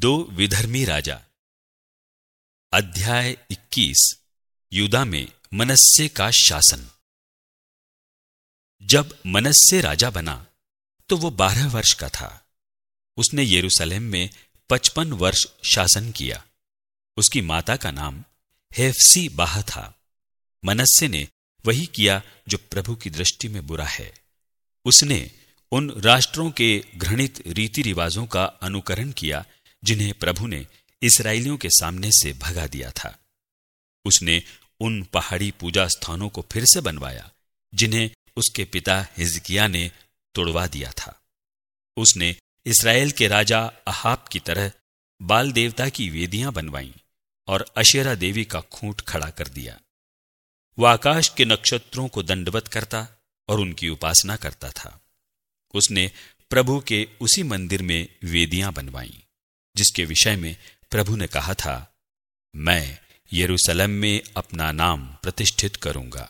दो विधर्मी राजा। अध्याय 21। यूदा में मनश्शे का शासन। जब मनश्शे राजा बना तो वो 12 वर्ष का था। उसने यरूशलेम में 55 वर्ष शासन किया। उसकी माता का नाम हेफसी बाह था। मनश्शे ने वही किया जो प्रभु की दृष्टि में बुरा है। उसने उन राष्ट्रों के घृणित रीति रिवाजों का अनुकरण किया जिन्हें प्रभु ने इस्राएलियों के सामने से भगा दिया था। उसने उन पहाड़ी पूजा स्थानों को फिर से बनवाया जिन्हें उसके पिता हिजकिय्याह ने तोड़वा दिया था। उसने इस्राएल के राजा अहाब की तरह बाल देवता की वेदियां बनवाईं और अशेरा देवी का खूंट खड़ा कर दिया। वह आकाश के नक्षत्रों को दंडवत करता और उनकी उपासना करता था। उसने प्रभु के उसी मंदिर में वेदियां बनवाईं जिसके विषय में प्रभु ने कहा था, मैं यरूशलेम में अपना नाम प्रतिष्ठित करूंगा।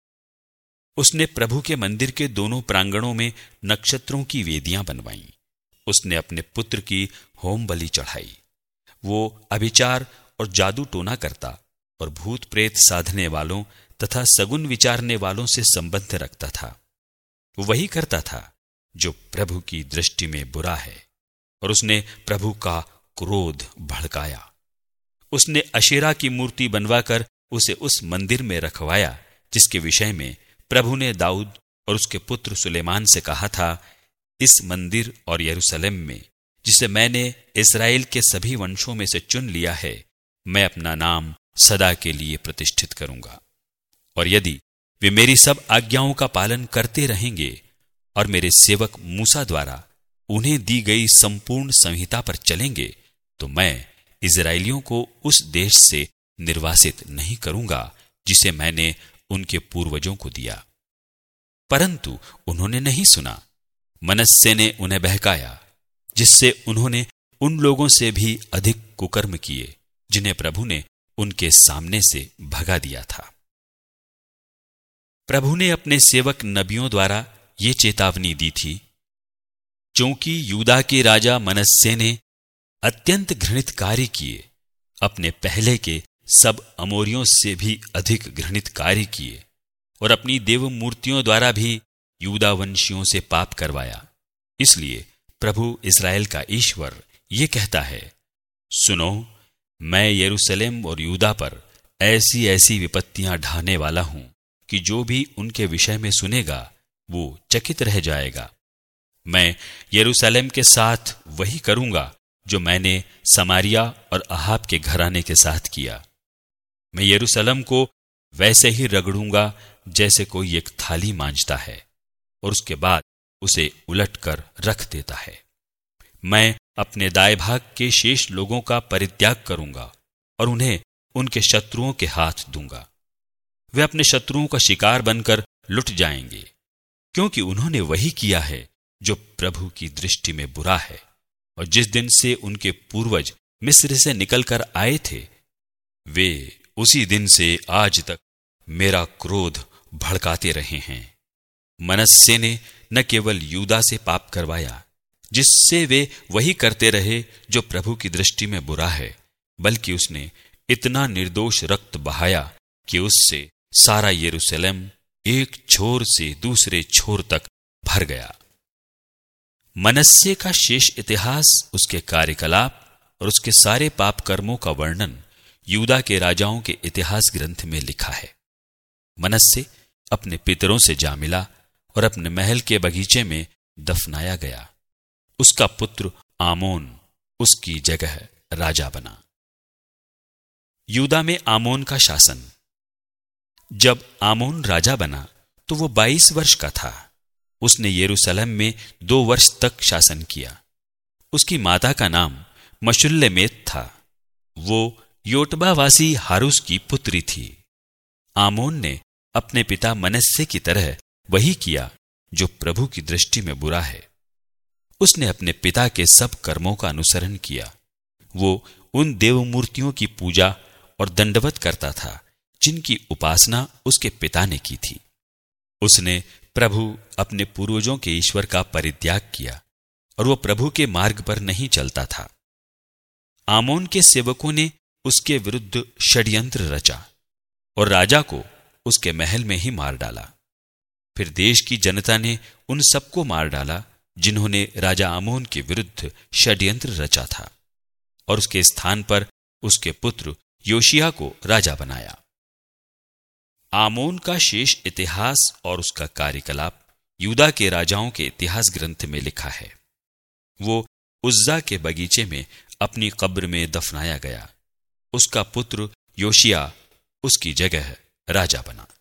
उसने प्रभु के मंदिर के दोनों प्रांगणों में नक्षत्रों की वेदियां बनवाईं। उसने अपने पुत्र की होम बलि चढ़ाई। वो अभिचार और जादू टोना करता और भूत प्रेत साधने वालों तथा सगुन विचारने वालों से संबंध रखता था। वो वही करता था जो प्रभु की दृष्टि में बुरा है, और उसने प्रभु का क्रोध भड़काया। उसने अशेरा की मूर्ति बनवाकर उसे उस मंदिर में रखवाया जिसके विषय में प्रभु ने दाऊद और उसके पुत्र सुलेमान से कहा था, इस मंदिर और यरूशलेम में जिसे मैंने इस्राएल के सभी वंशों में से चुन लिया है, मैं अपना नाम सदा के लिए प्रतिष्ठित करूंगा। और यदि वे मेरी सब आज्ञाओं का पालन करते रहेंगे और मेरे सेवक मूसा द्वारा उन्हें दी गई संपूर्ण संहिता पर चलेंगे, तो मैं इस्राएलियों को उस देश से निर्वासित नहीं करूंगा जिसे मैंने उनके पूर्वजों को दिया। परंतु उन्होंने नहीं सुना। मनश्शे ने उन्हें बहकाया, जिससे उन्होंने उन लोगों से भी अधिक कुकर्म किए जिन्हें प्रभु ने उनके सामने से भगा दिया था। प्रभु ने अपने सेवक नबियों द्वारा ये चेतावनी दी थी, क्योंकि यूदा के राजा मनश्शे ने अत्यंत घृणित कार्य किए, अपने पहले के सब अमोरियों से भी अधिक घृणित कार्य किए, और अपनी देव मूर्तियों द्वारा भी यूदा वंशियों से पाप करवाया। इसलिए प्रभु इस्राएल का ईश्वर ये कहता है, सुनो, मैं यरूशलेम और यूदा पर ऐसी ऐसी विपत्तियां ढाने वाला हूं कि जो भी उनके विषय में सुनेगा वो चकित रह जाएगा। मैं यरूशलेम के साथ वही करूंगा जो मैंने समारिया और अहाब के घराने के साथ किया। मैं यरूशलेम को वैसे ही रगड़ूंगा जैसे कोई एक थाली मांजता है और उसके बाद उसे उलटकर रख देता है। मैं अपने दाएं भाग के शेष लोगों का परित्याग करूंगा और उन्हें उनके शत्रुओं के हाथ दूंगा। वे अपने शत्रुओं का शिकार बनकर लुट जाएंगे, क्योंकि उन्होंने वही किया है जो प्रभु की दृष्टि में बुरा है, और जिस दिन से उनके पूर्वज मिस्र से निकलकर आए थे, वे उसी दिन से आज तक मेरा क्रोध भड़काते रहे हैं। मनश्शे ने न केवल यूदा से पाप करवाया, जिससे वे वही करते रहे जो प्रभु की दृष्टि में बुरा है, बल्कि उसने इतना निर्दोष रक्त बहाया कि उससे सारा यरूशलेम एक छोर से दूसरे छोर तक भर गया। मनश्शे का शेष इतिहास, उसके कार्यकलाप और उसके सारे पाप कर्मों का वर्णन यूदा के राजाओं के इतिहास ग्रंथ में लिखा है। मनश्शे अपने पितरों से जा मिला और अपने महल के बगीचे में दफनाया गया। उसका पुत्र आमोन उसकी जगह राजा बना। यूदा में आमोन का शासन। जब आमोन राजा बना तो वो 22 वर्ष का था। उसने यरूशलेम में 2 वर्ष तक शासन किया। उसकी माता का नाम मशुल्लेमेत था। वो योटबावासी हारूस की पुत्री थी। आमोन ने अपने पिता मनश्शे की तरह वही किया जो प्रभु की दृष्टि में बुरा है। उसने अपने पिता के सब कर्मों का अनुसरण किया। वो उन देव मूर्तियों की पूजा और दंडवत करता था जिनकी उपासना उसके पिता ने की थी। उसने प्रभु अपने पूर्वजों के ईश्वर का परित्याग किया और वो प्रभु के मार्ग पर नहीं चलता था। आमोन के सेवकों ने उसके विरुद्ध षड्यंत्र रचा और राजा को उसके महल में ही मार डाला। फिर देश की जनता ने उन सबको मार डाला जिन्होंने राजा आमोन के विरुद्ध षड्यंत्र रचा था, और उसके स्थान पर उसके पुत्र योशिय्याह को राजा बनाया। आमोन का शेष इतिहास और उसका कार्यकलाप यूदा के राजाओं के इतिहास ग्रंथ में लिखा है। वो उज्जा के बगीचे में अपनी कब्र में दफनाया गया। उसका पुत्र योशिय्याह उसकी जगह राजा बना।